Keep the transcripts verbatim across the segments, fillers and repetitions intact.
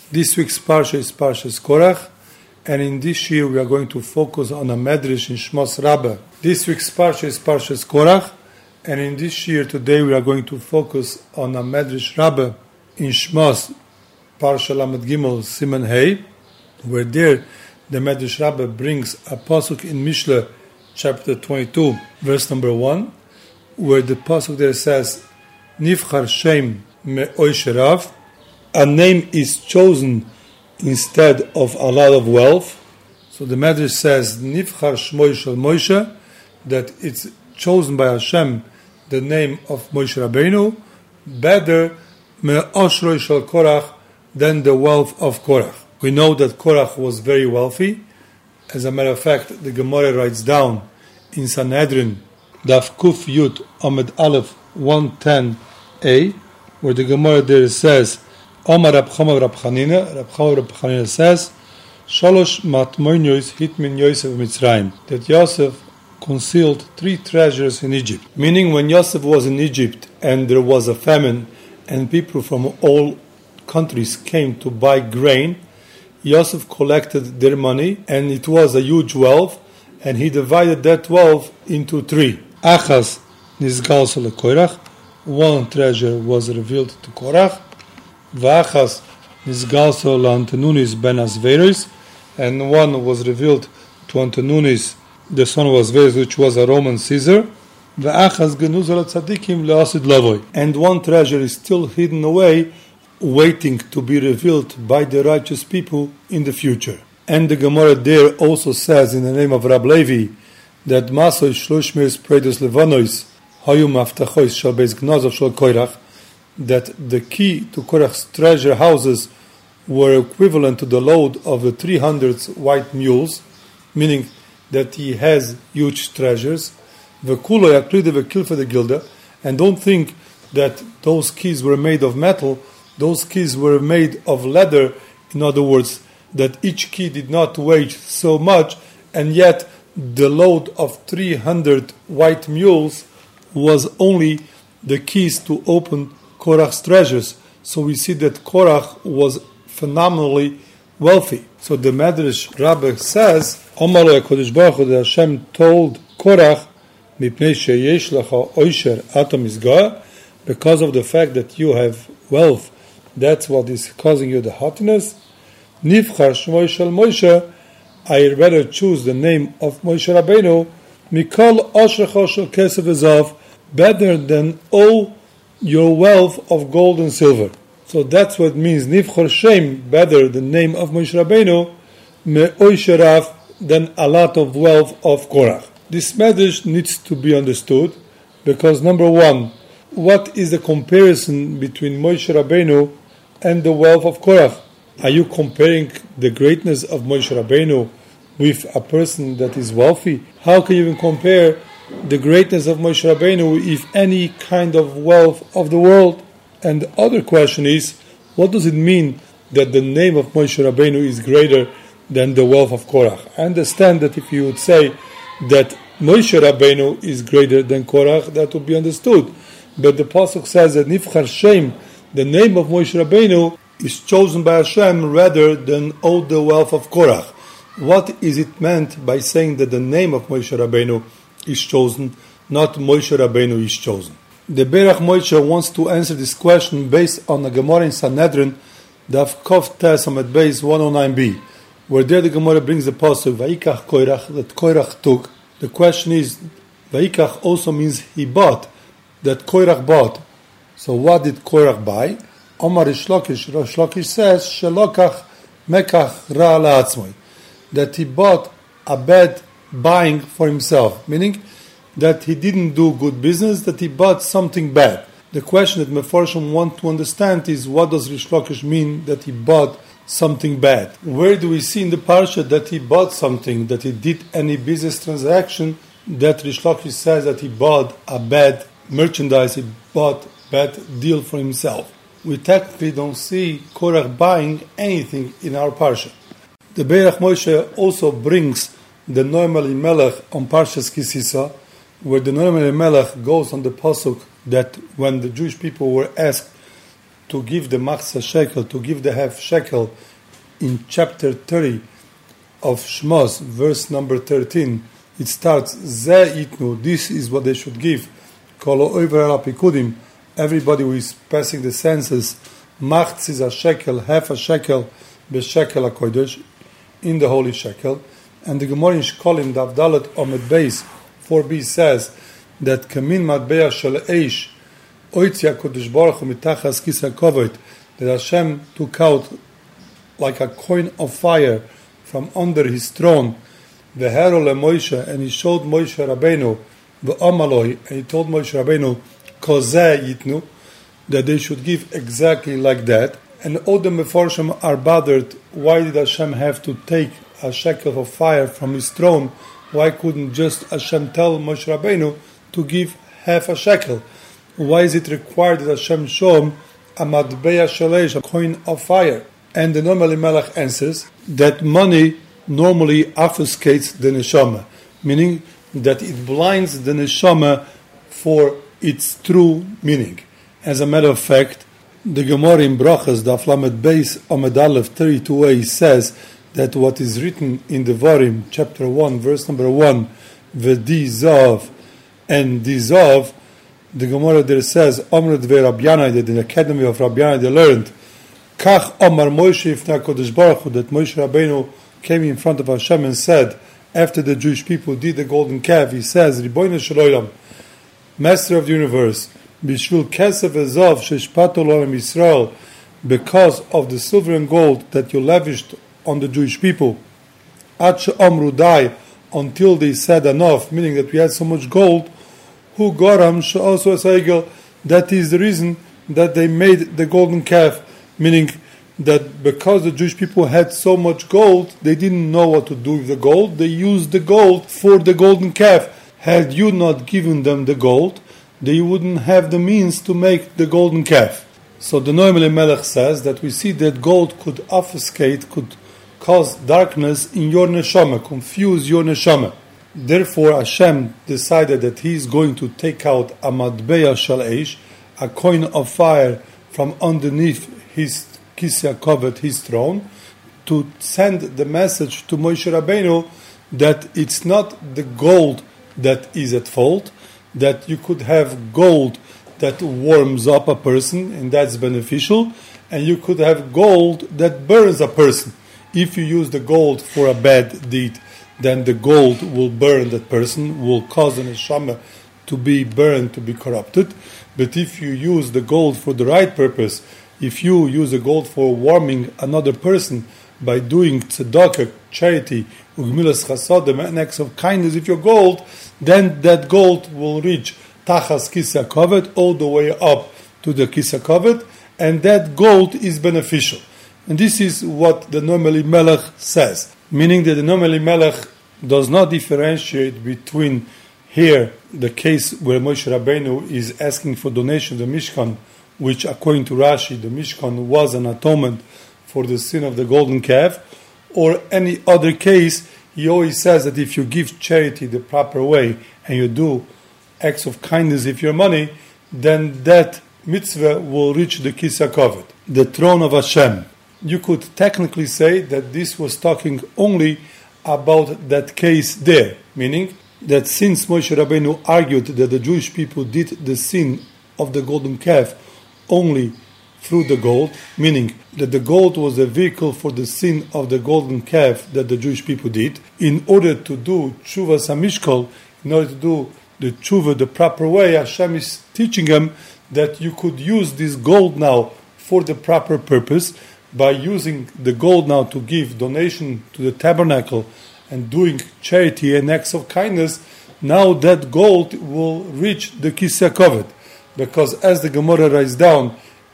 This week's Parsha is Parshas Korach, and in this year we are going to focus on a Medrash in Shmos Rabbah. This week's Parsha is Parshas Korach, and in this year today we are going to focus on a Medrash Rabbah in Shmos, Parsha Lamed Gimel Siman Hey, where there the Medrash Rabbah brings a pasuk in Mishle, chapter twenty-two, verse number one, where the pasuk there says, Nivchar Shem Me'oisherav, a name is chosen instead of a lot of wealth. So the Medrash says, Nivchar Shmoi Shel Moshe, that it's chosen by Hashem, the name of Moshe Rabbeinu, better Me'oshroi Shel Korach than the wealth of Korach. We know that Korach was very wealthy. As a matter of fact, the Gemara writes down in Sanhedrin, Daf Kuf Yud Amud Aleph one ten a, where the Gemara there says, Omar Rab Chama Rab Chanina, Rab Chama Rab Chanina says, Shalosh matmoinos hit min Yosef Mitzrayim, that Yosef concealed three treasures in Egypt. Meaning, when Yosef was in Egypt and there was a famine and people from all countries came to buy grain, Yosef collected their money and it was a huge wealth, and he divided that wealth into three. Achaz nizgalso leKorach, one treasure was revealed to Korach. V'achas nizgalso leAntenunis ben Asveris, and one was revealed to Antenunis, the son of Asveris, which was a Roman Caesar. V'achas genuzo leTzadikim leAsid Lavoy, and one treasure is still hidden away, waiting to be revealed by the righteous people in the future. And the Gemara there also says in the name of Rab Levi that Masoy Shlosh Meis Preidos Levanois Hayu Maftachois Shal Beis Gnazov Shal Korach, that the key to Korach's treasure houses were equivalent to the load of the three hundred white mules, meaning that he has huge treasures. V'kulo yaklide v'kilfe de gilda, and don't think that those keys were made of metal. Those keys were made of leather. In other words, that each key did not weigh so much, and yet the load of three hundred white mules was only the keys to open Korach's treasures. So we see that Korach was phenomenally wealthy. So the Medrash Rabbah says, Omar HaKadosh Baruch Hu, that Hashem told Korach, Mipnei sheyesh lecha oisher atom isga, because of the fact that you have wealth, that's what is causing you the haughtiness. Nivchar Shmoi Shel Moshe, I rather choose the name of Moshe Rabbeinu, Mikol Oshrecha Shel Kesef V'Zav, better than all your wealth of gold and silver. So that's what it means. Nivchar Shem, better the name of Moshe Rabbeinu, Me'oisherav, than a lot of wealth of Korach. This message needs to be understood because, number one, what is the comparison between Moshe Rabbeinu and the wealth of Korach? Are you comparing the greatness of Moshe Rabbeinu with a person that is wealthy? How can you even compare the greatness of Moshe Rabbeinu with any kind of wealth of the world? And the other question is, what does it mean that the name of Moshe Rabbeinu is greater than the wealth of Korach? I understand that if you would say that Moshe Rabbeinu is greater than Korach, that would be understood. But the pasuk says that Nivchar Shem, the name of Moshe Rabbeinu, is chosen by Hashem rather than all the wealth of Korach. What is it meant by saying that the name of Moshe Rabbeinu is chosen, not Moshe Rabbeinu is chosen? The Berach Moshe wants to answer this question based on the Gemara in Sanhedrin, Daf Kov Tes Amud Beis one oh nine b, where there the Gemara brings the pasuk Vayikach Korach, that Korach took. The question is, Vayikach also means he bought, that Korach bought. So what did Korach buy? Omar Rish Lakish, Rish Lakish says, Shelokach Mekach Ra La'atzmoi, that he bought a bad buying for himself, meaning that he didn't do good business, that he bought something bad. The question that Mefarshim want to understand is, what does Rish Lakish mean that he bought something bad? Where do we see in the Parsha that he bought something, that he did any business transaction, that Rish Lakish says that he bought a bad merchandise, he bought bad deal for himself? We technically don't see Korach buying anything in our Parsha. The Berach Moshe also brings the Noam Elimelech on Parshas Kisisa, where the Noam Elimelech goes on the pasuk that when the Jewish people were asked to give the machzah shekel, to give the half shekel, in chapter thirty of Shmos, verse number thirteen, it starts, Ze itnu, this is what they should give. Kol ha'over al ha'pikudim, everybody who is passing the census, machzis a shekel, half a shekel, b'shekel ha'kodesh, in the holy shekel. And the Gemara in Shkolim, the Avdalat Omed Beis, four b says that Kamin Matbeya Shel Eish, Oitzia Kodesh Baruch Hu Mitachas Kisa Kovot, that Hashem took out like a coin of fire from under his throne, V'hero le Moshe, and he showed Moshe Rabbeinu, V'amaloi, and he told Moshe Rabbeinu, Kozeh Yitnu, that they should give exactly like that. And all the Meforshim are bothered, why did Hashem have to take a shekel of fire from his throne? Why couldn't just Hashem tell Moshe Rabbeinu to give half a shekel? Why is it required that Hashem show him a matbeya shalesh, a coin of fire? And the normally Melech answers that money normally obfuscates the neshama, meaning that it blinds the neshama for its true meaning. As a matter of fact, the Gemara in Brachas, the Aflamet Beis Amud Aleph thirty-two a says that what is written in the Varim, chapter one, verse number one, V'di Zav, and Di Zav, the Gemara there says, Omred ve Rabbi Yanai, that in the academy of Rabbi Yanai they learned, Kach Omar Moshe Ifnei HaKadosh Baruch Hu, that Moshe Rabbeinu came in front of Hashem and said, after the Jewish people did the golden calf, he says, Ribono shel Olam, Master of the universe, Bishvil Kesef Ezav Sheshpato L'Olam Yisrael, because of the silver and gold that you lavished on the Jewish people, Ad she'amru dai, until they said enough, meaning that we had so much gold, Hu Goram she'asu esegel, that is the reason that they made the golden calf, meaning that because the Jewish people had so much gold, they didn't know what to do with the gold, they used the gold for the golden calf. Had you not given them the gold, they wouldn't have the means to make the golden calf. So the Noam Melech says that we see that gold could obfuscate, could cause darkness in your neshama, confuse your neshama. Therefore Hashem decided that he is going to take out a matbeya shel eish, a coin of fire, from underneath his kisya covered, his throne, to send the message to Moshe Rabbeinu that it's not the gold that is at fault, that you could have gold that warms up a person and that's beneficial, and you could have gold that burns a person. If you use the gold for a bad deed, then the gold will burn that person, will cause an neshama to be burned, to be corrupted. But if you use the gold for the right purpose, if you use the gold for warming another person by doing tzedakah, charity, ugmilas chasadim, an acts of kindness with your gold, then that gold will reach tachas kisya kovet, all the way up to the kisya kovet, and that gold is beneficial. And this is what the Noam Melech says, meaning that the Noam Melech does not differentiate between here the case where Moshe Rabbeinu is asking for donation to the Mishkan, which according to Rashi, the Mishkan was an atonement for the sin of the golden calf, or any other case. He always says that if you give charity the proper way and you do acts of kindness with your money, then that mitzvah will reach the Kisya Kovet, the throne of Hashem. You could technically say that this was talking only about that case there, meaning that since Moshe Rabbeinu argued that the Jewish people did the sin of the golden calf only through the gold, meaning that the gold was a vehicle for the sin of the golden calf that the Jewish people did, in order to do tshuva samishkol, in order to do the tshuva the proper way, Hashem is teaching them that you could use this gold now for the proper purpose, by using the gold now to give donation to the tabernacle and doing charity and acts of kindness. Now that gold will reach the Kisya Kovet, because as the Gemara writes down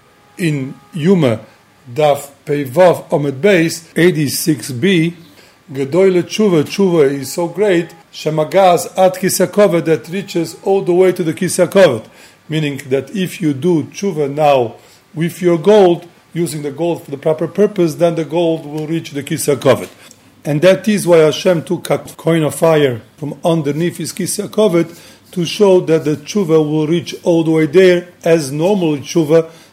in Yuma, Daf Peivav Omed Beis, eighty-six b, Gedoyle Tshuva, Tshuva is so great, Shemagaz at Kisya Kovet, that reaches all the way to the Kisya Kovet, meaning that if you do Tshuva now with your gold, using the gold for the proper purpose, then the gold will reach the Kisya Kovet. And that is why Hashem took a coin of fire from underneath his Kisya Kovet to show that the tshuva will reach all the way there, as normal tshuva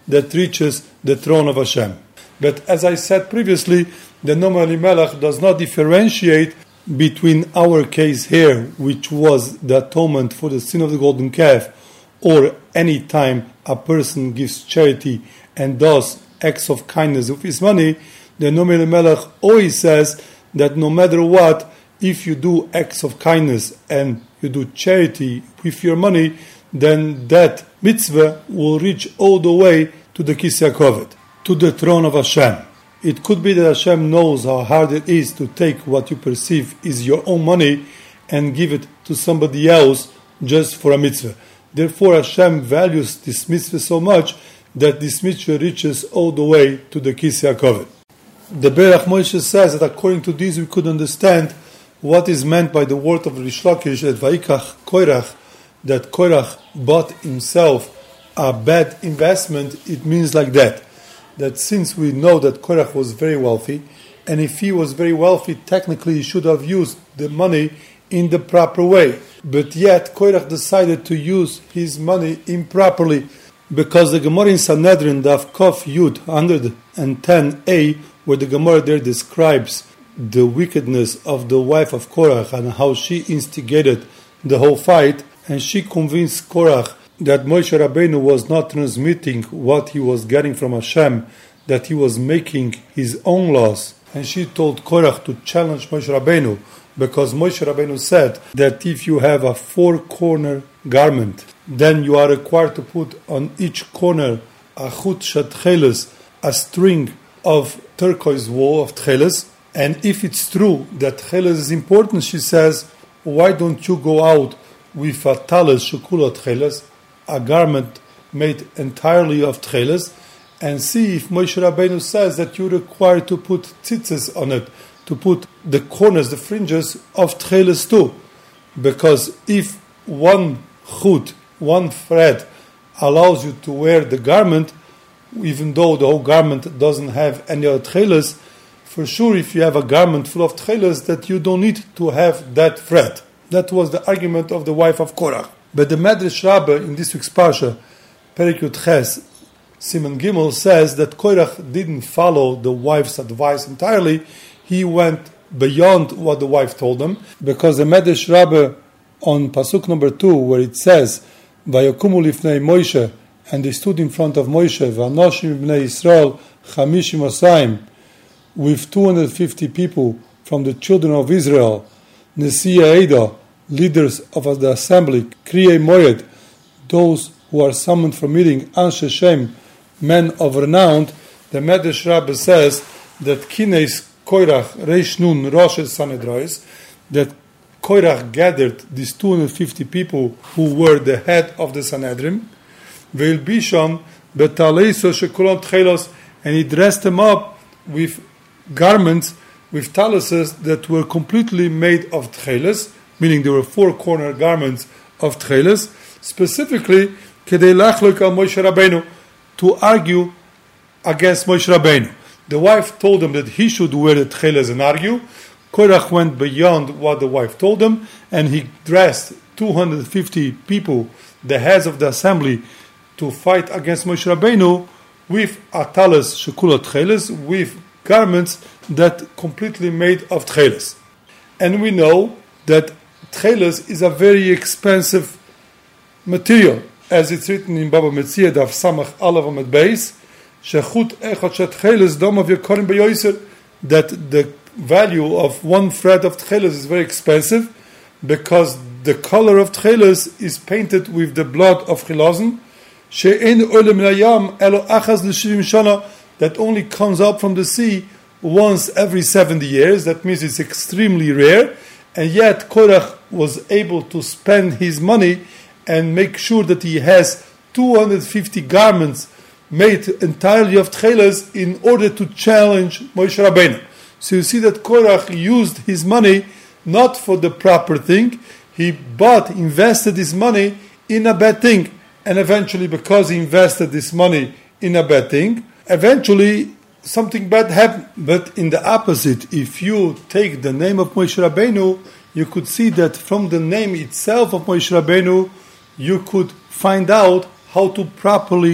that reaches the throne of Hashem. But as I said previously, the Noam Elimelech does not differentiate between our case here, which was the atonement for the sin of the golden calf, or any time a person gives charity and does acts of kindness with his money. The Noam Elimelech always says that no matter what, if you do acts of kindness and you do charity with your money, then that mitzvah will reach all the way to the Kisei HaKoved, to the throne of Hashem. It could be that Hashem knows how hard it is to take what you perceive is your own money and give it to somebody else just for a mitzvah. Therefore, Hashem values this mitzvah so much that this mitzvah reaches all the way to the Kisei HaKoved. The Berach Moshe says that according to this we could understand what is meant by the word of Rish Lakish that Vaikach Korach, that Korach bought himself a bad investment. It means like that, that since we know that Korach was very wealthy, and if he was very wealthy, technically he should have used the money in the proper way. But yet Korach decided to use his money improperly, because the Gemara in Sanhedrin, Daf Kof Yud one ten a, where the Gemara there describes the wickedness of the wife of Korach and how she instigated the whole fight, and she convinced Korach that Moshe Rabbeinu was not transmitting what he was getting from Hashem, that he was making his own laws. And she told Korach to challenge Moshe Rabbeinu, because Moshe Rabbeinu said that if you have a four-corner garment, then you are required to put on each corner a chut shat tcheles, a string of turquoise wool of tcheles. And if it's true that tcheles is important, she says, why don't you go out with a talis shekula tcheles, a garment made entirely of tcheles, and see if Moshe Rabbeinu says that you're required to put tzitzis on it, to put the corners, the fringes of tcheles too. Because if one chut, one thread allows you to wear the garment, even though the whole garment doesn't have any other tcheles, for sure if you have a garment full of tcheles, that you don't need to have that thread. That was the argument of the wife of Korach. But the Medrash Rabbah in this week's Parsha, Perek Yud Ches, Siman Gimel, says that Korach didn't follow the wife's advice entirely. He went beyond what the wife told him, because the Medrash Rabbah on Pasuk number two, where it says, Vayokumu lifnei Moshe, and they stood in front of Moshe, Vanoshim bnei Yisrael, Chamishim Osayim, with two hundred fifty people from the children of Israel, Nesiya Eidah, leaders of the assembly, Kriyei Moed, those who are summoned for meeting, Anshe Shem, men of renown. The Medrash Rabbah says that Kineis Korach Reish Nun Rosh Sanhedrois, that Korach gathered these two hundred fifty people who were the head of the Sanhedrin, Veil Bishon Betaleiso Shekulam Tchelos, and he dressed them up with garments, with taluses that were completely made of tcheles, meaning there were four corner garments of tcheles, specifically Kedei Lachlok al Moshe Rabbeinu, to argue against Moshe Rabbeinu. The wife told him that he should wear the tcheles and argue. Korach went beyond what the wife told him, and he dressed two hundred fifty people, the heads of the assembly, to fight against Moshe Rabbeinu with a talus shekula tcheles, with garments that completely made of tcheles. And we know that tcheles is a very expensive material, as it's written in Baba Metzia Daf Samach Alav Amid Beis, Shechut Echad Shet Tcheles Dom of Yekorim Beyoser, that the value of one thread of tcheles is very expensive, because the color of tcheles is painted with the blood of chilazon, She'en Oile Min Hayam Elo Achaz L'Shivim Shana, that only comes up from the sea once every seventy years. That means it's extremely rare, and yet Korach was able to spend his money and make sure that he has two hundred fifty garments made entirely of tcheles in order to challenge Moshe Rabbeinu. So you see that Korach used his money not for the proper thing. He bought, invested his money in a bad thing, and eventually, because he invested this money in a bad thing, eventually something bad happened. But in the opposite, if you take the name of Moshe Rabbeinu, you could see that from the name itself of Moshe Rabbeinu, you could find out how to properly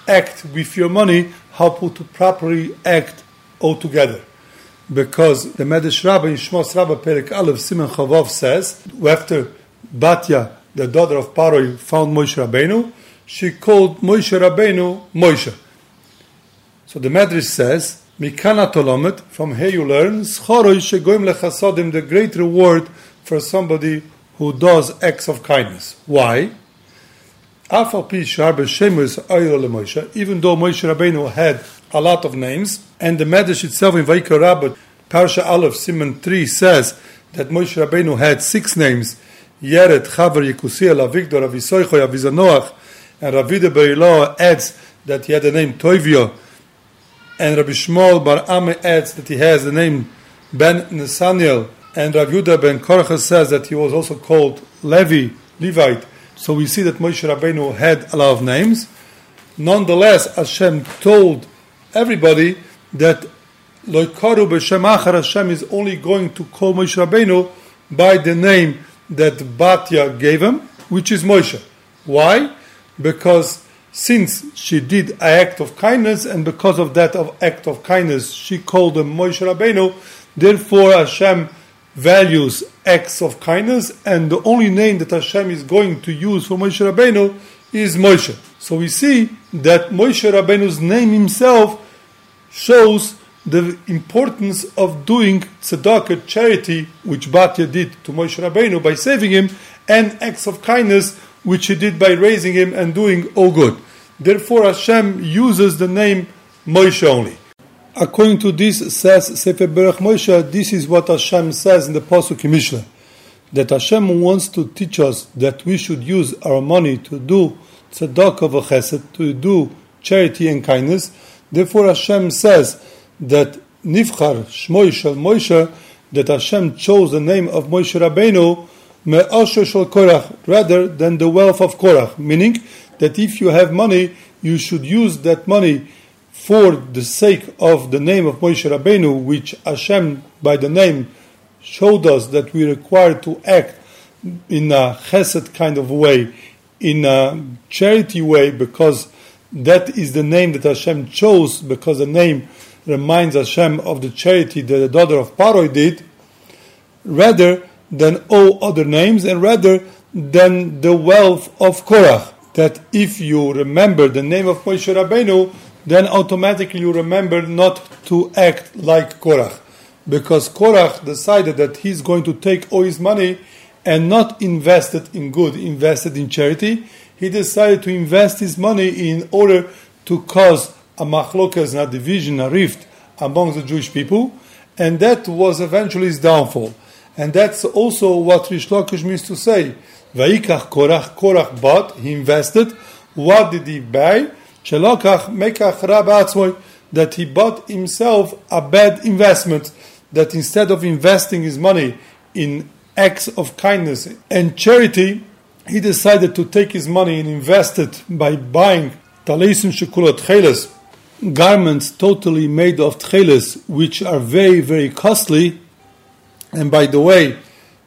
act with your money, how to properly act altogether. Because the Medrash Rabbah in Shmos Rabbah Perek Aleph Siman Chavav says, after Batya, the daughter of Paroi, found Moshe Rabbeinu, she called Moshe Rabbeinu Moshe. So the Medrash says, Mikana Tolomet, from here you learn, Schoroi shegoim lechasodim, the great reward for somebody who does acts of kindness. Why? Even though Moshe Rabbeinu had a lot of names, and the Medrash itself in Vayikra Rabbah, Parsha Aleph, Siman three says that Moshe Rabbeinu had six names, Yeret, Chaver, Yekusiel, Avigdor, Avisoichoi, Avizanoach, and Ravida Beilo adds that he had the name Toivio, and Rabbi Shmuel Bar Ame adds that he has the name Ben Nesaniel, and Rav Yehuda ben Korach says that he was also called Levi, Levite. So we see that Moshe Rabbeinu had a lot of names. Nonetheless, Hashem told everybody that Loikaru b'Shem Achar, Hashem is only going to call Moshe Rabbeinu by the name that Batya gave him, which is Moshe. Why? Because since she did an act of kindness, and because of that of act of kindness, she called him Moshe Rabbeinu, therefore Hashem values acts of kindness, and the only name that Hashem is going to use for Moshe Rabbeinu is Moshe. So we see that Moshe Rabbeinu's name himself shows the importance of doing tzedakah, charity, which Batya did to Moshe Rabbeinu by saving him, and acts of kindness, which he did by raising him and doing all good. Therefore Hashem uses the name Moshe only. According to this, says Sefer Berach Moshe, this is what Hashem says in the Pasuk in Mishleh, that Hashem wants to teach us that we should use our money to do tzedakah v'chesed, to do charity and kindness. Therefore Hashem says that Nivchar Shmoi Shel Moshe, that Hashem chose the name of Moshe Rabbeinu me'asher shel Korach, rather than the wealth of Korach, meaning that if you have money, you should use that money for the sake of the name of Moshe Rabbeinu, which Hashem by the name showed us that we require to act in a chesed kind of way, in a charity way, because that is the name that Hashem chose, because the name reminds Hashem of the charity that the daughter of Paroi did, rather than all other names, and rather than the wealth of Korach. That if you remember the name of Moshe Rabbeinu, then automatically you remember not to act like Korach. Because Korach decided that he's going to take all his money and not invest it in good, invest it in charity. He decided to invest his money in order to cause a machlokas, a division, a rift among the Jewish people. And that was eventually his downfall. And that's also what Rish Lakish means to say. Vayikach Korach, Korach bought, he invested. What did he buy? Shelokach mekach ra ba'atzmoi, that he bought himself a bad investment, that instead of investing his money in acts of kindness and charity, he decided to take his money and invest it by buying taleisim shekulat tcheles, garments totally made of tcheles, which are very, very costly. And by the way,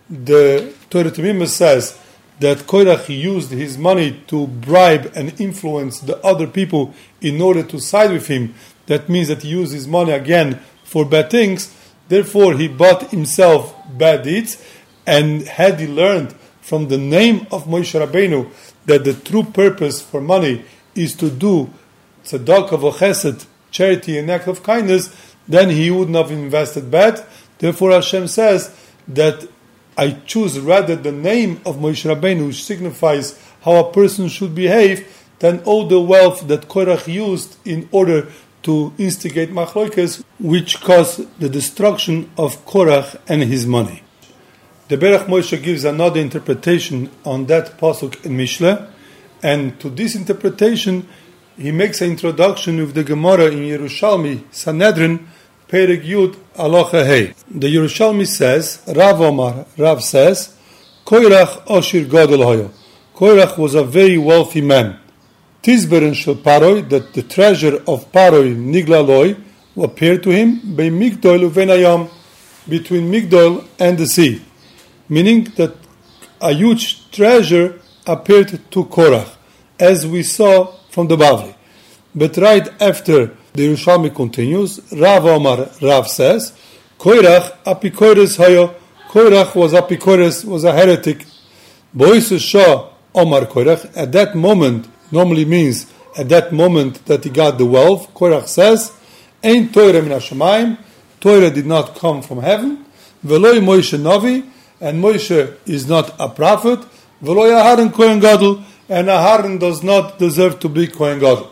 the Torah Temimah says that Korach used his money to bribe and influence the other people in order to side with him. That means that he used his money again for bad things. Therefore, he bought himself bad deeds. And had he learned from the name of Moshe Rabbeinu that the true purpose for money is to do tzedakah v'chesed, charity and act of kindness, then he wouldn't have invested bad. Therefore, Hashem says that I choose rather the name of Moshe Rabbeinu, which signifies how a person should behave, than all the wealth that Korach used in order to instigate machlokas, which caused the destruction of Korach and his money. The Berach Moshe gives another interpretation on that pasuk in Mishleh, and to this interpretation he makes an introduction with the Gemara in Yerushalmi, Sanhedrin, Perek Yud Aloha Hey. The Yerushalmi says, Rav Omar, Rav says, Korach Oshir Gadol Hoyo. Korach was a very wealthy man. Tizberen Shel Paroi, that the treasure of Paroi, Nigla Loi, appeared to him, Bei Migdol Uvenayam, between Migdol and the sea. Meaning that a huge treasure appeared to Korach, as we saw from the Bavli. But right after the Yerushalmi continues, Rav Omar, Rav says, Koirach apikoires hayo. Koirach was apikoires, was a heretic. Boisus Shah Omar Koirach. At that moment, normally means at that moment that he got the wealth, Koirach says, Ein Torah min hashamayim. Torah did not come from heaven. Veloi Moshe Navi, and Moshe is not a prophet. Veloi Aharon Kohen Gadol, and Aharon does not deserve to be Kohen Gadol.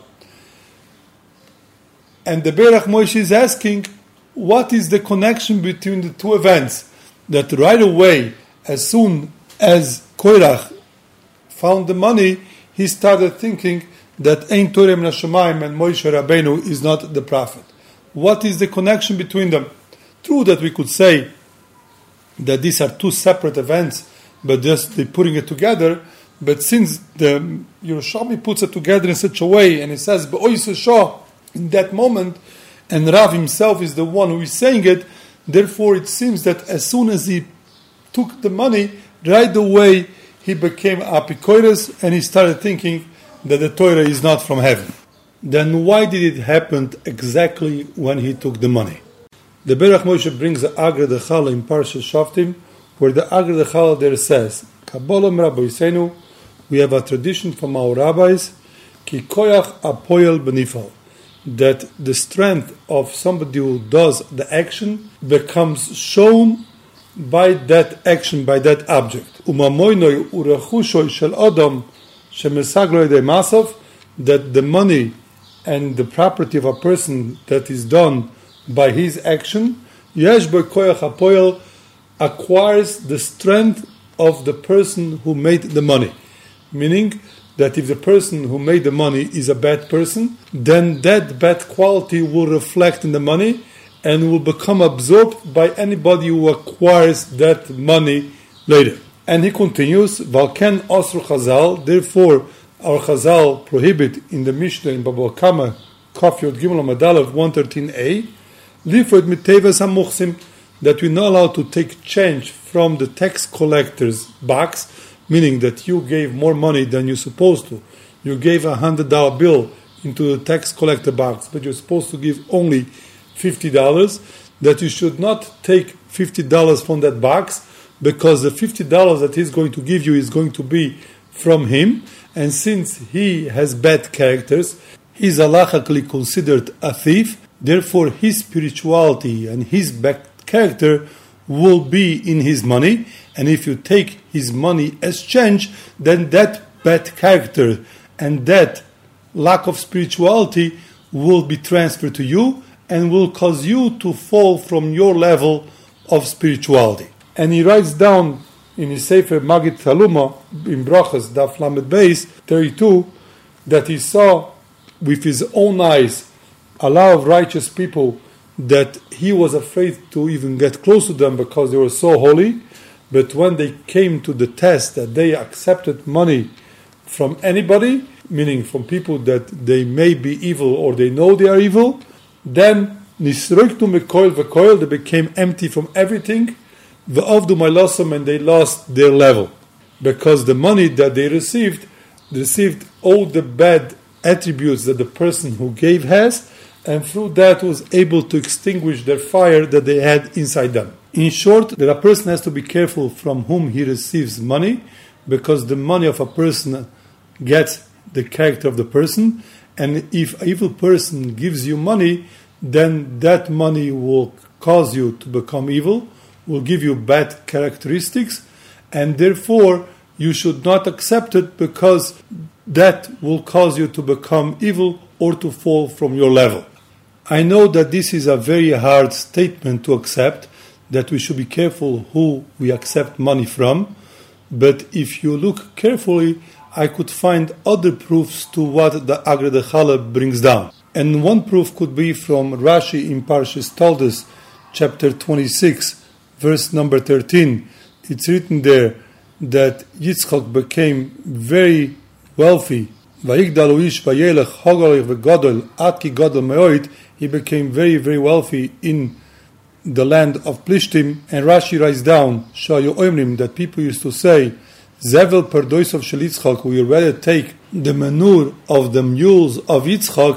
And the Berach Moshe is asking, what is the connection between the two events? That right away, as soon as Koirach found the money, he started thinking that Ein Torah min hashamayim and Moshe Rabbeinu is not the prophet. What is the connection between them? True that we could say that these are two separate events, but just they're putting it together. But since the Yerushalmi puts it together in such a way, and it says B'ois Shah in that moment, and Rav himself is the one who is saying it, therefore it seems that as soon as he took the money, right away he became apikoires, and he started thinking that the Torah is not from heaven. Then why did it happen exactly when he took the money? The Berach Moshe brings the Agra Dechala in Parshas Shoftim, where the Agra Dechala there says, Kabbalah Rabbeinu, we have a tradition from our rabbis, Ki koyach apoyel benifal, that the strength of somebody who does the action becomes shown by that action, by that object. Umamoinoi urechushoy shel adam shemesaglo yedei masav, that the money and the property of a person that is done by his action, yesh bo koyach apoyel, acquires the strength of the person who made the money. Meaning that if the person who made the money is a bad person, then that bad quality will reflect in the money and will become absorbed by anybody who acquires that money later. And he continues, Valken Osru Chazal, therefore our Chazal prohibit in the Mishnah in Baba Kama, Kaf Yod Gimel Madalev one thirteen a, Lifod Mitevas HaMuchsim, that we're not allowed to take change from the tax collector's box, meaning that you gave more money than you're supposed to. You gave a hundred dollar bill into the tax collector box, but you're supposed to give only fifty dollars, that you should not take fifty dollars from that box, because the fifty dollars that he's going to give you is going to be from him, and since he has bad characters, he's halachically considered a thief, therefore his spirituality and his bad character will be in his money, and if you take his money as change, then that bad character and that lack of spirituality will be transferred to you and will cause you to fall from your level of spirituality. And he writes down in his Sefer Magid Taluma in Brachas Daf Lamed Beis thirty-two that he saw with his own eyes a lot of righteous people that he was afraid to even get close to them because they were so holy. But when they came to the test that they accepted money from anybody, meaning from people that they may be evil or they know they are evil, then nisroiktu mekoil v'koil, they became empty from everything, v'avdu ma'lasam, and they lost their level. Because the money that they received, they received all the bad attributes that the person who gave has, and through that was able to extinguish their fire that they had inside them. In short, that a person has to be careful from whom he receives money, because the money of a person gets the character of the person, and if an evil person gives you money, then that money will cause you to become evil, will give you bad characteristics, and therefore you should not accept it, because that will cause you to become evil or to fall from your level. I know that this is a very hard statement to accept, that we should be careful who we accept money from, but if you look carefully, I could find other proofs to what the Agra Dechala brings down. And one proof could be from Rashi in Parshas Toldos, chapter twenty-six, verse number thirteen. It's written there that Yitzchak became very wealthy. He became very, very wealthy in the land of Plishtim, and Rashi writes down, that people used to say, Zevel perdois of Shel Yitzchak, we rather take the manure of the mules of Yitzchak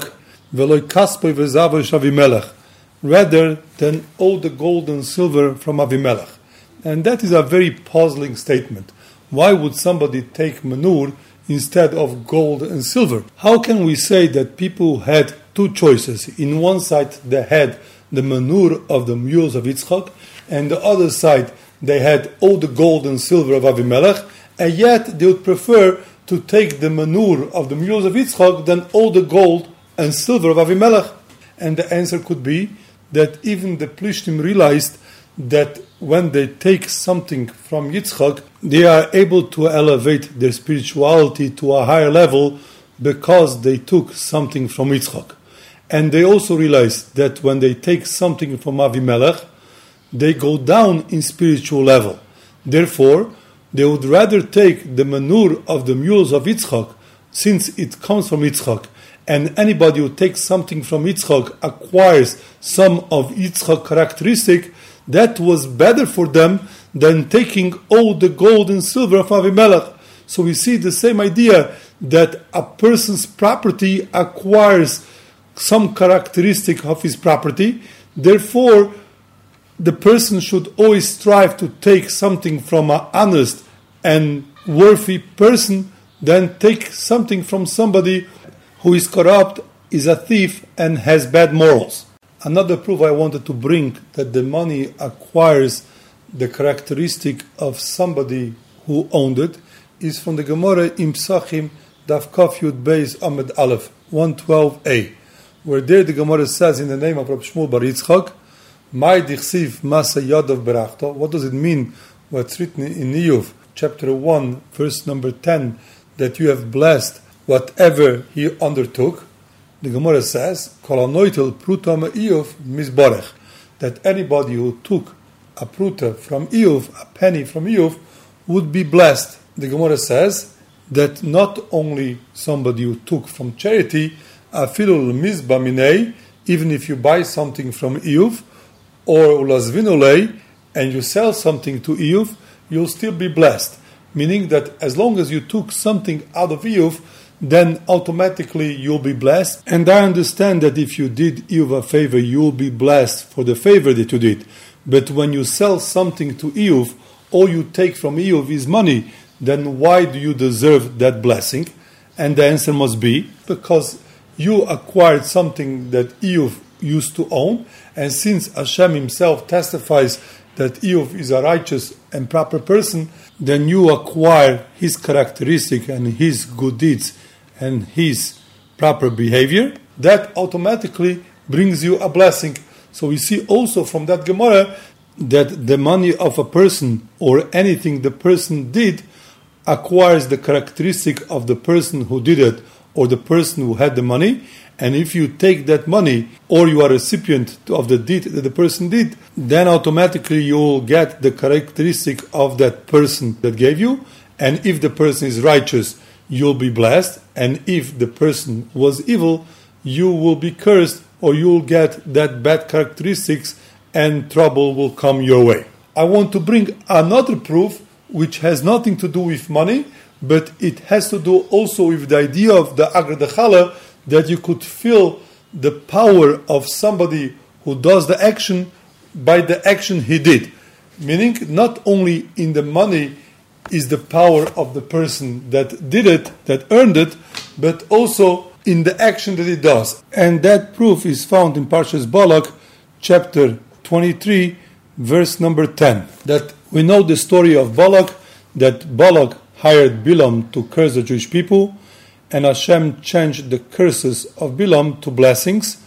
veloy kaspoi vezavoy shavimelech, rather than all the gold and silver from Avimelech. And that is a very puzzling statement. Why would somebody take manure instead of gold and silver? How can we say that people had two choices? In one side they had the manure of the mules of Yitzchak, and the other side they had all the gold and silver of Avimelech, and yet they would prefer to take the manure of the mules of Yitzchak than all the gold and silver of Avimelech. And the answer could be that even the Plishtim realized that when they take something from Yitzchak, they are able to elevate their spirituality to a higher level because they took something from Yitzchak. And they also realized that when they take something from Avimelech, they go down in spiritual level. Therefore, they would rather take the manure of the mules of Yitzchak, since it comes from Yitzchak, and anybody who takes something from Yitzchak acquires some of Yitzchak characteristic, that was better for them than taking all the gold and silver of Avimelech. So we see the same idea that a person's property acquires some characteristic of his property. Therefore, the person should always strive to take something from an honest and worthy person than take something from somebody who is corrupt, is a thief, and has bad morals. Another proof I wanted to bring that the money acquires the characteristic of somebody who owned it is from the Gemara in Psachim Daf Kaf Yud Beis Amud Aleph one twelve a, where there the Gemara says in the name of Rabbi Shmuel Bar Yitzchak, Mai dichsiv masa yadav berachto. What does it mean? What's written in Iyov chapter one, verse number ten, that you have blessed whatever he undertook. The Gemara says, Kol anoitel pruta me'Iyov mizbarech, that anybody who took a pruta from Iyov, a penny from Iyov, would be blessed. The Gemara says that not only somebody who took from charity, afilul mizba minei, even if you buy something from Iyov, or ulazvinolei, and you sell something to Iyov, you'll still be blessed. Meaning that as long as you took something out of Iyov, then automatically you'll be blessed. And I understand that if you did Iyov a favor, you'll be blessed for the favor that you did. But when you sell something to Iyov, all you take from Iyov is money, then why do you deserve that blessing? And the answer must be, because you acquired something that Iyov used to own, and since Hashem himself testifies that Iyov is a righteous and proper person, then you acquire his characteristic and his good deeds and his proper behavior. That automatically brings you a blessing. So we see also from that Gemara that the money of a person or anything the person did acquires the characteristic of the person who did it or the person who had the money. And if you take that money or you are a recipient of the deed that the person did, then automatically you will get the characteristic of that person that gave you. And if the person is righteous, you'll be blessed. And if the person was evil, you will be cursed, or you will get that bad characteristics and trouble will come your way. I want to bring another proof which has nothing to do with money, but it has to do also with the idea of the Agra Dechala, that you could feel the power of somebody who does the action by the action he did. Meaning, not only in the money is the power of the person that did it, that earned it, but also in the action that he does. And that proof is found in Parshas Balak, chapter twenty-three, verse number ten. That we know the story of Balak, that Balak hired Bilam to curse the Jewish people, and Hashem changed the curses of Bilam to blessings.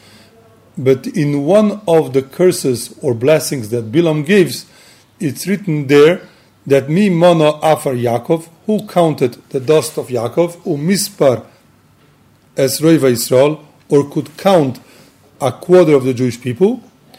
But in one of the curses or blessings that Bilam gives, it's written there that Mi Mono Afar Yaakov, who counted the dust of Yaakov, U Mispar Es Roiva Yisrael, or could count a quarter of the Jewish people.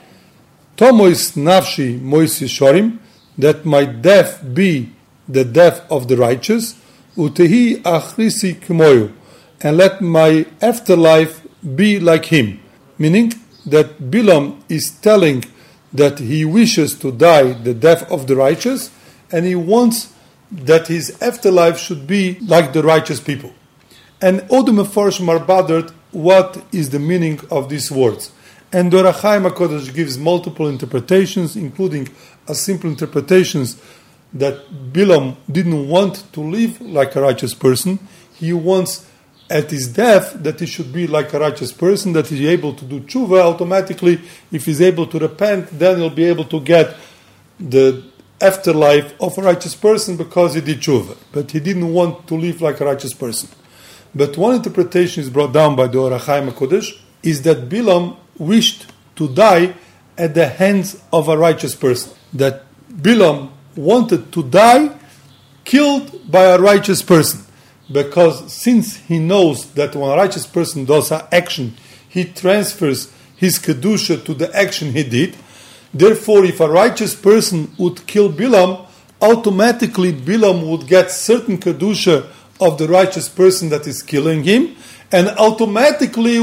Tomois Nafshi Mois Yishorim, that my death be the death of the righteous. Utehi achrisi k'moyu, and let my afterlife be like him. Meaning that Bilam is telling that he wishes to die the death of the righteous, and he wants that his afterlife should be like the righteous people. And all the Mefarshim are bothered what is the meaning of these words. And the Ohr HaChaim HaKodesh gives multiple interpretations, including a simple interpretations that Bilam didn't want to live like a righteous person. He wants at his death that he should be like a righteous person, that he's able to do tshuva automatically. If he's able to repent, then he'll be able to get the afterlife of a righteous person because he did tshuva. But he didn't want to live like a righteous person. But one interpretation is brought down by the Ohr HaChaim HaKodesh is that Bilam wished to die at the hands of a righteous person. That Bilam wanted to die killed by a righteous person. Because since he knows that when a righteous person does an action, he transfers his kedusha to the action he did. Therefore, if a righteous person would kill Bilam, automatically Bilam would get certain kedusha of the righteous person that is killing him, and automatically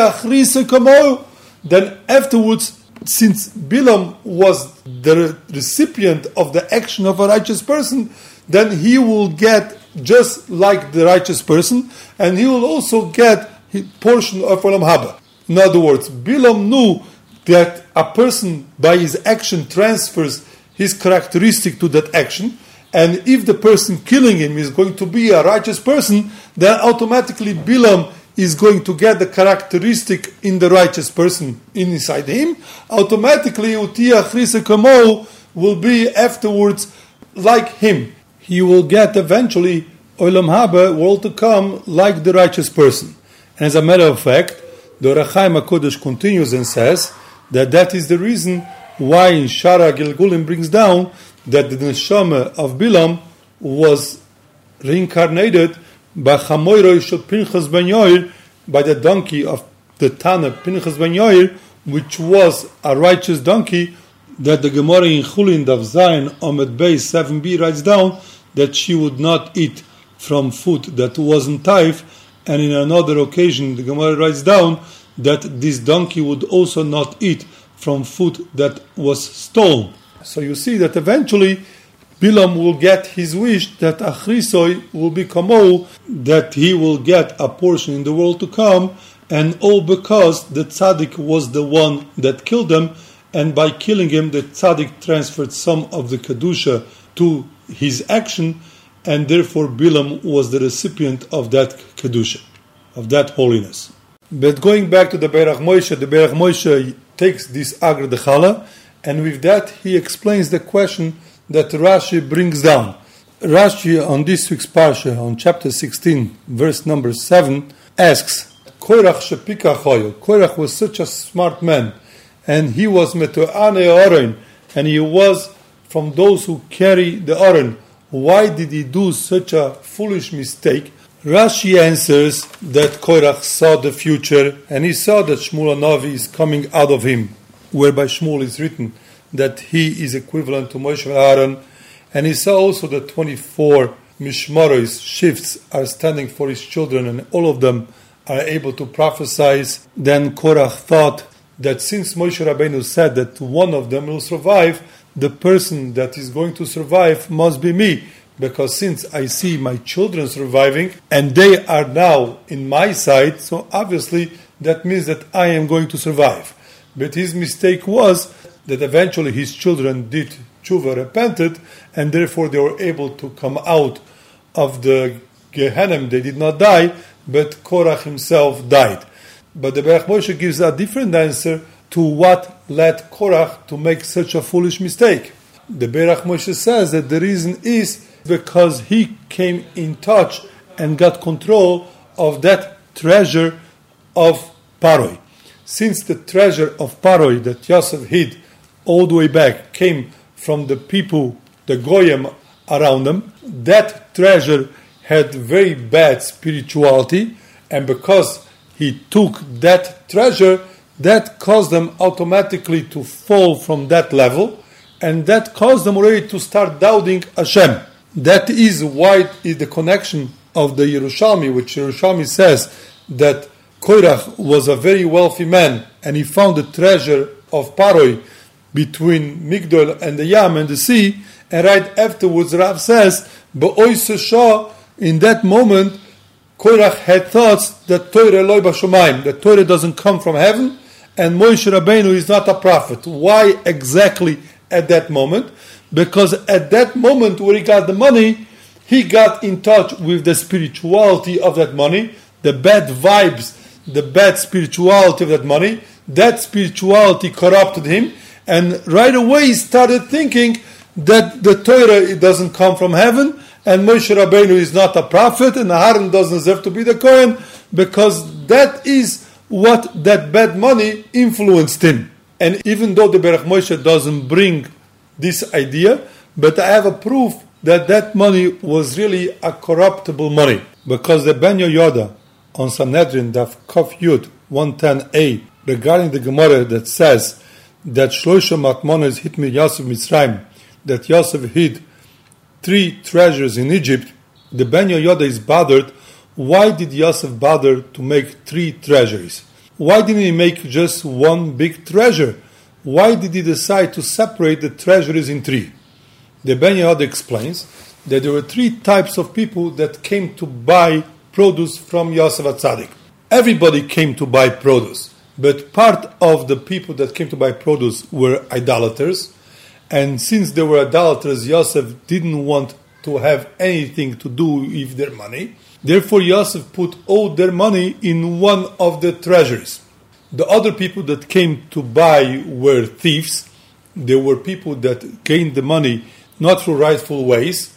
then afterwards, since Bilam was the recipient of the action of a righteous person, then he will get just like the righteous person, and he will also get his portion of Olam Haba. In other words, Bilam knew that a person by his action transfers his characteristic to that action, and if the person killing him is going to be a righteous person, then automatically Bilam is going to get the characteristic in the righteous person inside him. Automatically Utiya Chrisa Kamo will be afterwards like him. He will get eventually Olam Haba, world to come, like the righteous person. And as a matter of fact, the Ohr HaChaim HaKodesh continues and says that that is the reason why in Shara Gilgulim brings down that the neshama of Bilam was reincarnated by Chamoiroi Shel Pinchas ben Yair, by the donkey of the Tana Pinchas ben Yair, which was a righteous donkey, that the Gemara in Chulin Daf Zayin Omed Beis seven b writes down that she would not eat from food that wasn't taif, and in another occasion the Gemara writes down that this donkey would also not eat from food that was stolen. So you see that eventually Bilam will get his wish that Achrisoi will be Kamo, that he will get a portion in the world to come, and all because the tzaddik was the one that killed him, and by killing him the tzaddik transferred some of the kedusha to his action, and therefore Bilam was the recipient of that kedusha, of that holiness. But going back to the Be'erach Moshe, the Be'erach Moshe takes this Agra Dechala, and with that he explains the question that Rashi brings down. Rashi on this week's Parsha, on chapter sixteen, verse number seven, asks, Korach shepika choyo. Korach was such a smart man, and he was metu'ane oren, and he was from those who carry the oren. Why did he do such a foolish mistake? Rashi answers that Korach saw the future, and he saw that Shmuel HaNavi is coming out of him, whereby Shmuel is written that he is equivalent to Moshe and Aaron, and he saw also that twenty-four Mishmaros, shifts, are standing for his children, and all of them are able to prophesy. Then Korach thought that since Moshe Rabbeinu said that one of them will survive, the person that is going to survive must be me, because since I see my children surviving, and they are now in my side, so obviously that means that I am going to survive. But his mistake was that eventually his children did tshuva, repented, and therefore they were able to come out of the Gehenna. They did not die, but Korach himself died. But the Be'erach Moshe gives a different answer to what led Korach to make such a foolish mistake. The Be'erach Moshe says that the reason is because he came in touch and got control of that treasure of Paroi. Since the treasure of Paroi that Yosef hid all the way back came from the people, the Goyim around them, that treasure had very bad spirituality, and because he took that treasure, that caused them automatically to fall from that level, and that caused them already to start doubting Hashem. That is why is the connection of the Yerushalmi, which Yerushalmi says that Korach was a very wealthy man, and he found the treasure of Paroi between Migdol and the Yam and the sea, and right afterwards Rav says, Ba'oy Sesha, in that moment, Korach had thoughts that Torah loy b'shamayim, that Torah doesn't come from heaven, and Moshe Rabbeinu is not a prophet. Why exactly at that moment? Because at that moment where he got the money, he got in touch with the spirituality of that money, the bad vibes, the bad spirituality of that money. That spirituality corrupted him, and right away he started thinking that the Torah it doesn't come from heaven, and Moshe Rabbeinu is not a prophet, and Aaron doesn't deserve to be the Kohen, because that is what that bad money influenced him. And even though the Berach Moshe doesn't bring this idea, but I have a proof that that money was really a corruptible money, because the Ben Yehoyada on Sanhedrin Daf Kaf Yud one ten a regarding the Gemara that says that Shlosha Matmonos hid me Yosef Mitzrayim, that Yosef hid three treasures in Egypt, the Ben Yehoyada is bothered. Why did Yosef bother to make three treasuries? Why didn't he make just one big treasure? Why did he decide to separate the treasuries in three? The Ben Yehoyada explains that there were three types of people that came to buy produce from Yosef HaTzadik. Everybody came to buy produce, but part of the people that came to buy produce were idolaters, and since they were idolaters, Yosef didn't want to have anything to do with their money. Therefore, Yosef put all their money in one of the treasuries. The other people that came to buy were thieves. They were people that gained the money not through rightful ways.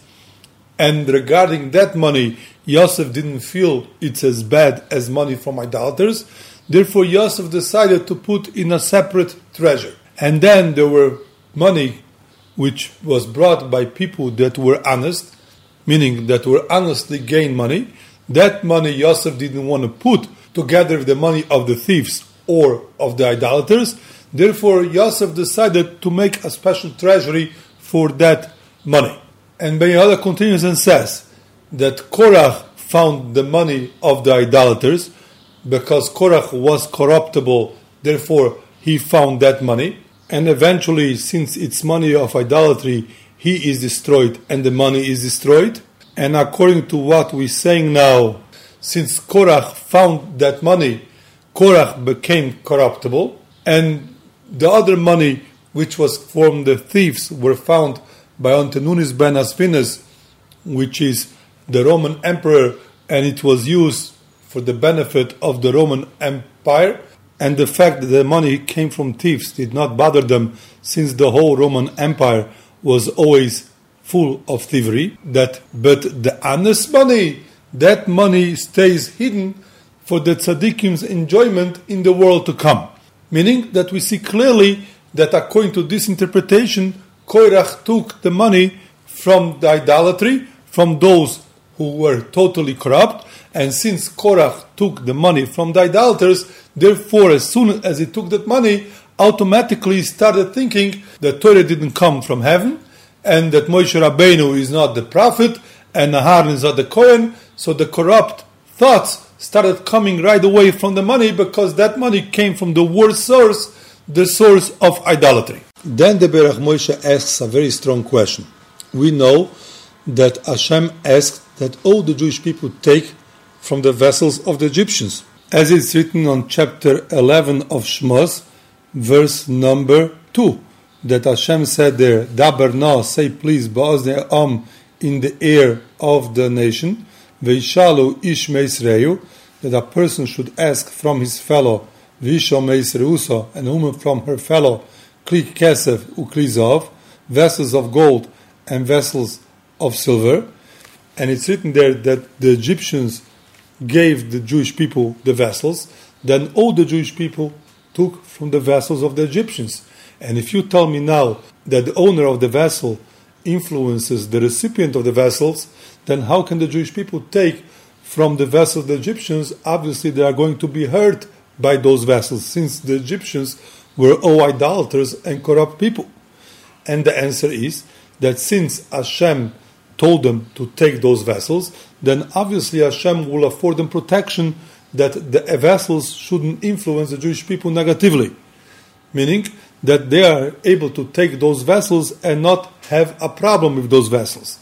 And regarding that money, Yosef didn't feel it's as bad as money from idolaters. Therefore, Yosef decided to put in a separate treasure. And then there were money which was brought by people that were honest, meaning that were honestly gained money. That money Yosef didn't want to put together with the money of the thieves or of the idolaters. Therefore, Yosef decided to make a special treasury for that money. And Ben Yehoyada continues and says that Korach found the money of the idolaters because Korach was corruptible, therefore he found that money. And eventually, since it's money of idolatry, he is destroyed and the money is destroyed. And according to what we're saying now, since Korach found that money, Korach became corruptible, and the other money which was from the thieves were found by Antoninus ben Asfinus, which is the Roman emperor, and it was used for the benefit of the Roman Empire. And the fact that the money came from thieves did not bother them, since the whole Roman Empire was always full of thievery. That, but the honest money, that money stays hidden for the tzaddikim's enjoyment in the world to come. Meaning that we see clearly that according to this interpretation, Korach took the money from the idolatry, from those who were totally corrupt, and since Korach took the money from the idolaters, therefore as soon as he took that money, automatically he started thinking that Torah didn't come from heaven, and that Moshe Rabbeinu is not the prophet, and Aaron is not the Kohen, so the corrupt thoughts started coming right away from the money, because that money came from the worst source, the source of idolatry. Then the Berach Moshe asks a very strong question. We know that Hashem asked that all the Jewish people take from the vessels of the Egyptians, as it's written on chapter eleven of Shmos, verse number two, that Hashem said there, Daber na, say please, ba'oznei am, in the ear of the nation, veishalu ish meisreyu, that a person should ask from his fellow, visho meisreusa, and a woman from her fellow, kli kesef ukli zav, vessels of gold and vessels of silver. And it's written there that the Egyptians gave the Jewish people the vessels, then all the Jewish people took from the vessels of the Egyptians. And if you tell me now that the owner of the vessel influences the recipient of the vessels, then how can the Jewish people take from the vessels of the Egyptians? Obviously they are going to be hurt by those vessels, since the Egyptians were all idolaters and corrupt people. And the answer is that since Hashem told them to take those vessels, then obviously Hashem will afford them protection, that the vessels shouldn't influence the Jewish people negatively. Meaning that they are able to take those vessels and not have a problem with those vessels.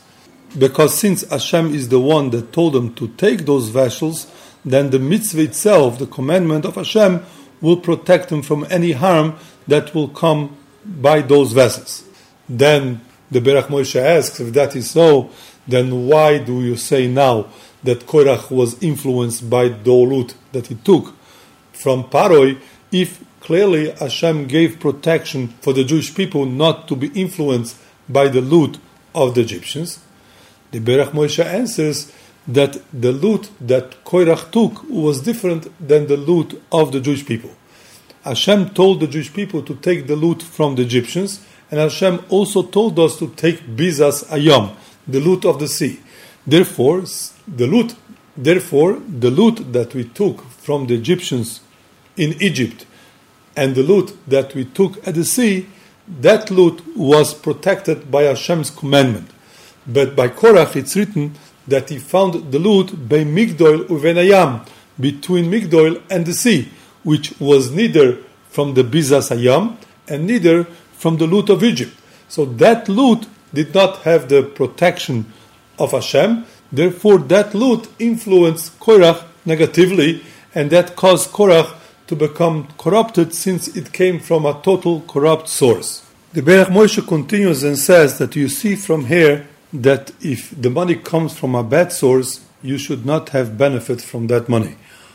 because since Hashem is the one that told them to take those vessels, then the mitzvah itself, the commandment of Hashem, will protect them from any harm that will come by those vessels. Then the Berach Moshe asks, if that is so, then why do you say now that Korach was influenced by the loot that he took from Paroi, if clearly Hashem gave protection for the Jewish people not to be influenced by the loot of the Egyptians? The Berach Moshe answers that the loot that Korach took was different than the loot of the Jewish people. Hashem told the Jewish people to take the loot from the Egyptians, and Hashem also told us to take Bizas Ayam, the loot of the sea. Therefore, the loot, therefore, the loot that we took from the Egyptians in Egypt and the loot that we took at the sea, that loot was protected by Hashem's commandment. But by Korach, it's written that he found the loot by Migdol uvenayam, between Migdol and the sea, which was neither from the Bizas Ayam and neither from the loot of Egypt. So that loot did not have the protection of Hashem. Therefore, that loot influenced Korach negatively, and that caused Korach to become corrupted, since it came from a total corrupt source. The Berach Moshe continues and says that you see from here that if the money comes from a bad source, you should not have benefit from that money.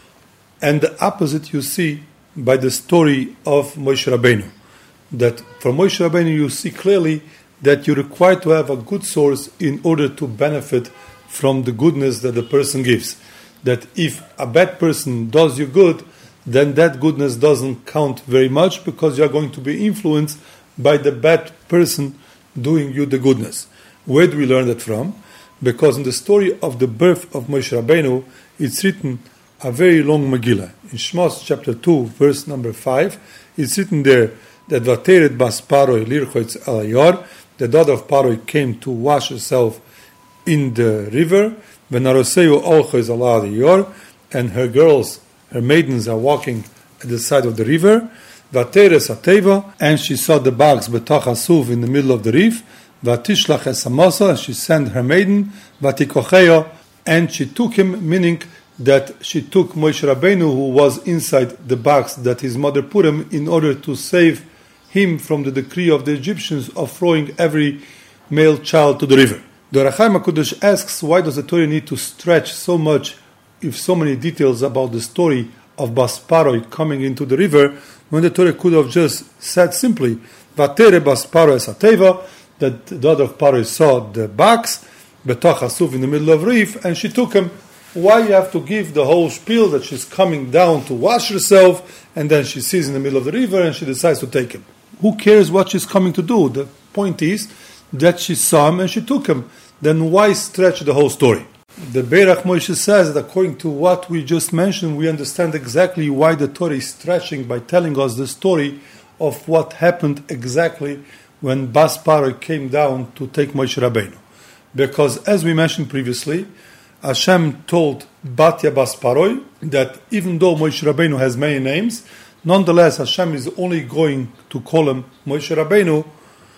And the opposite you see by the story of Moshe Rabbeinu. That for Moshe Rabbeinu you see clearly that you're required to have a good source in order to benefit from the goodness that the person gives. That if a bad person does you good, then that goodness doesn't count very much, because you're going to be influenced by the bad person doing you the goodness. Where do we learn that from? Because in the story of the birth of Moshe Rabbeinu, it's written a very long Megillah. In Shmos chapter two, verse number five, it's written there that Vateret bas Paroi lirchoitz al hayor, the daughter of Paroi came to wash herself in the river, v'naroseu olchoiz al hayor, and her girls, her maidens are walking at the side of the river, Vateres ateva, and she saw the bags betoch asuv in the middle of the reef, Vatishlach es hamosa, she sent her maiden, Vatikocheo, and she took him, meaning that she took Moshe Rabbeinu, who was inside the box that his mother put him, in order to save him from the decree of the Egyptians of throwing every male child to the river. The Ohr HaChaim HaKadosh asks, why does the Torah need to stretch so much, if so many details about the story of Bas Paroi coming into the river, when the Torah could have just said simply, Vatere Bas Paroi es hateva, that the daughter of Paroi saw the box, betoch asuv in the middle of reef, and she took him. Why you have to give the whole spiel that she's coming down to wash herself, and then she sees in the middle of the river and she decides to take him? Who cares what she's coming to do? The point is that she saw him and she took him. Then why stretch the whole story? The Berach Moshe says that according to what we just mentioned, we understand exactly why the Torah is stretching by telling us the story of what happened exactly when Bas Paroi came down to take Moshe Rabbeinu. Because as we mentioned previously, Hashem told Batya Bas Paroi that even though Moshe Rabbeinu has many names, nonetheless Hashem is only going to call him Moshe Rabbeinu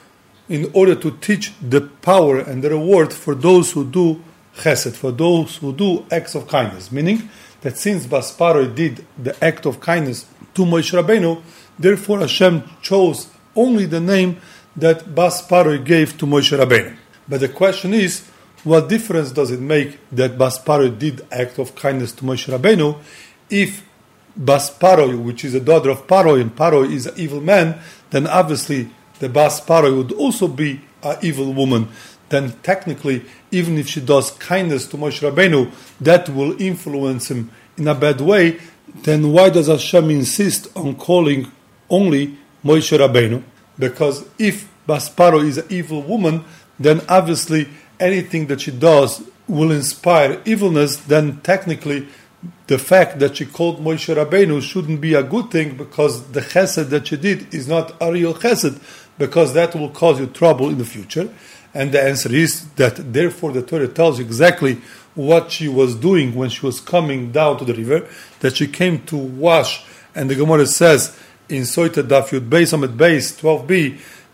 in order to teach the power and the reward for those who do chesed, for those who do acts of kindness. Meaning that since Bas Paroi did the act of kindness to Moshe Rabbeinu, therefore Hashem chose only the name that Bas Paroi gave to Moshe Rabbeinu. But the question is, what difference does it make that Bas Paroi did act of kindness to Moshe Rabbeinu if Bas Paroi, which is a daughter of Paroi, and Paroi is an evil man, then obviously the Bas Paroi would also be an evil woman. Then technically, even if she does kindness to Moshe Rabbeinu, that will influence him in a bad way. Then why does Hashem insist on calling only Moshe Rabbeinu? Because if Bas Paroi is an evil woman, then obviously anything that she does will inspire evilness. Then technically the fact that she called Moshe Rabbeinu shouldn't be a good thing, because the chesed that she did is not a real chesed, because that will cause you trouble in the future. And the answer is that therefore the Torah tells you exactly what she was doing when she was coming down to the river, that she came to wash. And the Gemara says in Soita Daf Yud Beis Amud Beis twelve b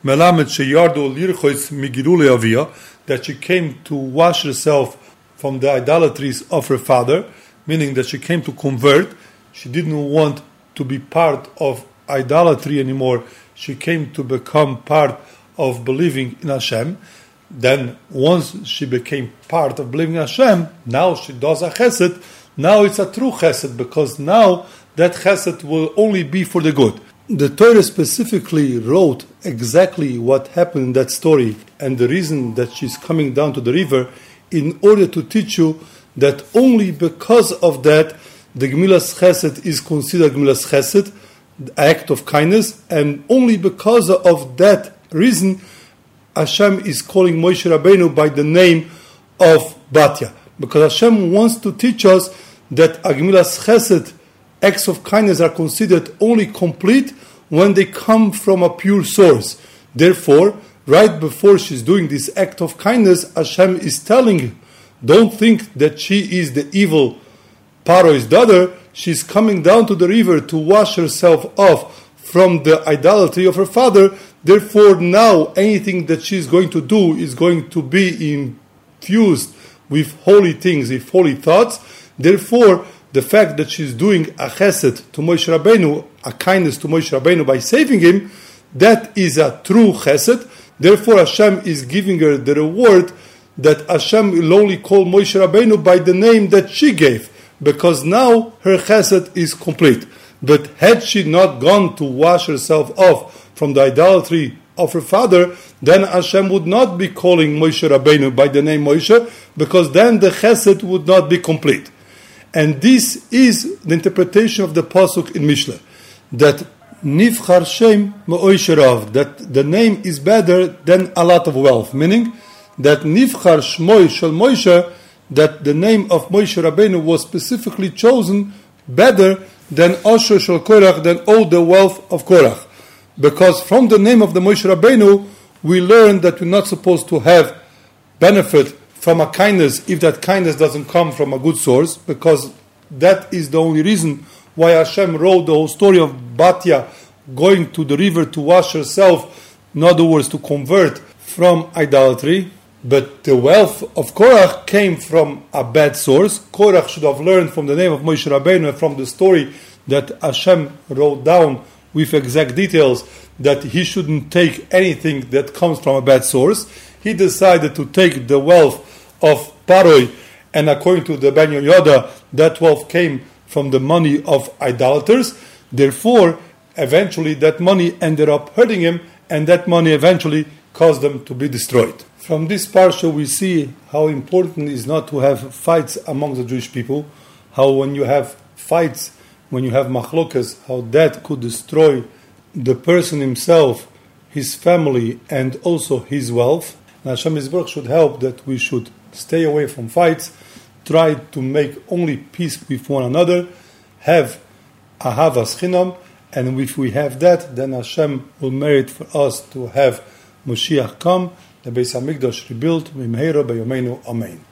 Melamed sheyardu lirchois migirule avia, that she came to wash herself from the idolatries of her father, meaning that she came to convert. She didn't want to be part of idolatry anymore. She came to become part of believing in Hashem. Then once she became part of believing in Hashem, now she does a chesed. Now it's a true chesed, because now that chesed will only be for the good. The Torah specifically wrote exactly what happened in that story and the reason that she's coming down to the river, in order to teach you that only because of that the Gemilas Chesed is considered Gemilas Chesed, the act of kindness, and only because of that reason Hashem is calling Moshe Rabbeinu by the name of Batya. Because Hashem wants to teach us that a Gemilas Chesed, acts of kindness, are considered only complete when they come from a pure source. Therefore, right before she's doing this act of kindness, Hashem is telling her, don't think that she is the evil Paro's daughter. She's coming down to the river to wash herself off from the idolatry of her father. Therefore, now anything that she's going to do is going to be infused with holy things, with holy thoughts. Therefore, the fact that she's doing a chesed to Moshe Rabbeinu, a kindness to Moshe Rabbeinu by saving him, that is a true chesed. Therefore, Hashem is giving her the reward that Hashem will only call Moshe Rabbeinu by the name that she gave, because now her chesed is complete. But had she not gone to wash herself off from the idolatry of her father, then Hashem would not be calling Moshe Rabbeinu by the name Moshe, because then the chesed would not be complete. And this is the interpretation of the pasuk in Mishleh, that Nivchar Shem Me'oishe Rav, that the name is better than a lot of wealth, meaning that Nivchar Shmoi Shel Moshe, that the name of Moshe Rabbeinu was specifically chosen better than Osher Shel Korach, than all the wealth of Korach. Because from the name of the Moshe Rabbeinu, we learn that we're not supposed to have benefit from a kindness if that kindness doesn't come from a good source, because that is the only reason why Hashem wrote the whole story of Batya going to the river to wash herself, in other words, to convert from idolatry. But the wealth of Korach came from a bad source. Korach should have learned from the name of Moshe Rabbeinu and from the story that Hashem wrote down with exact details that he shouldn't take anything that comes from a bad source. He decided to take the wealth of Paroi, and according to the Ben Yehoyada, that wealth came from the money of idolaters. Therefore, eventually that money ended up hurting him, and that money eventually caused them to be destroyed. From this parsha we see how important it is not to have fights among the Jewish people, how when you have fights, when you have machlokas, how that could destroy the person himself, his family, and also his wealth. And Hashem Yisborach should help that we should stay away from fights, try to make only peace with one another, have ahavas chinam, and if we have that, then Hashem will merit for us to have Moshiach come, the Beis HaMikdash rebuilt, Mimheira B'Yomeinu, Amen.